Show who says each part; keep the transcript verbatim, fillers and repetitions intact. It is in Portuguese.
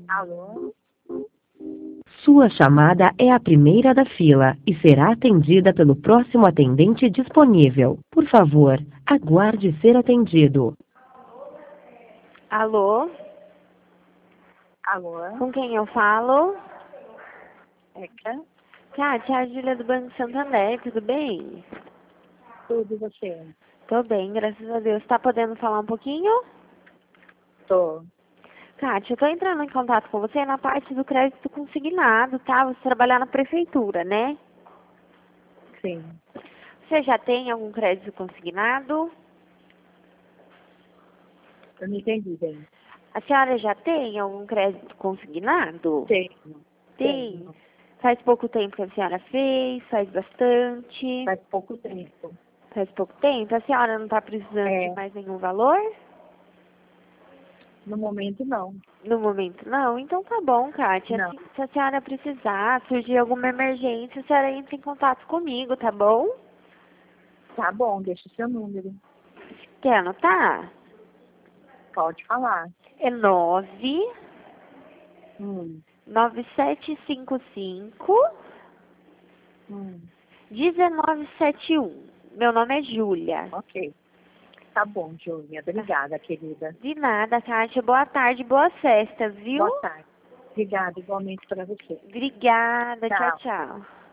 Speaker 1: Alô?
Speaker 2: Sua chamada é a primeira da fila e será atendida pelo próximo atendente disponível. Por favor, aguarde ser atendido.
Speaker 3: Alô?
Speaker 1: Alô?
Speaker 3: Com quem eu falo?
Speaker 1: Eca?
Speaker 3: Kátia, é a Júlia do Banco Santander, tudo bem?
Speaker 1: Tudo e você?
Speaker 3: Tô bem, graças a Deus. Tá podendo falar um pouquinho?
Speaker 1: Tô.
Speaker 3: Kátia, eu tô entrando em contato com você na parte do crédito consignado, tá? Você trabalhar na prefeitura, né?
Speaker 1: Sim.
Speaker 3: Você já tem algum crédito consignado?
Speaker 1: Eu não entendi bem.
Speaker 3: A senhora já tem algum crédito consignado?
Speaker 1: Tenho.
Speaker 3: Tem.
Speaker 1: Tenho.
Speaker 3: Faz pouco tempo que a senhora fez? Faz bastante?
Speaker 1: Faz pouco tempo.
Speaker 3: Faz pouco tempo? A senhora não está precisando
Speaker 1: É.
Speaker 3: de mais nenhum valor?
Speaker 1: No momento, não.
Speaker 3: No momento não? Então tá bom, Kátia.
Speaker 1: Não.
Speaker 3: Se, se a senhora precisar, surgir alguma emergência, a senhora entra em contato comigo, tá bom?
Speaker 1: Tá bom, deixa o seu número.
Speaker 3: Quer anotar?
Speaker 1: Pode falar.
Speaker 3: É nove
Speaker 1: Hum.
Speaker 3: nove sete cinco cinco
Speaker 1: Hum.
Speaker 3: um nove sete um. Meu nome é Júlia.
Speaker 1: Ok. Tá bom, Júlia. Obrigada, querida.
Speaker 3: De nada, Kátia. Boa tarde, boas festas, viu?
Speaker 1: Boa tarde. Obrigada, igualmente para você.
Speaker 3: Obrigada. Tchau,
Speaker 1: Tchau.
Speaker 3: tchau.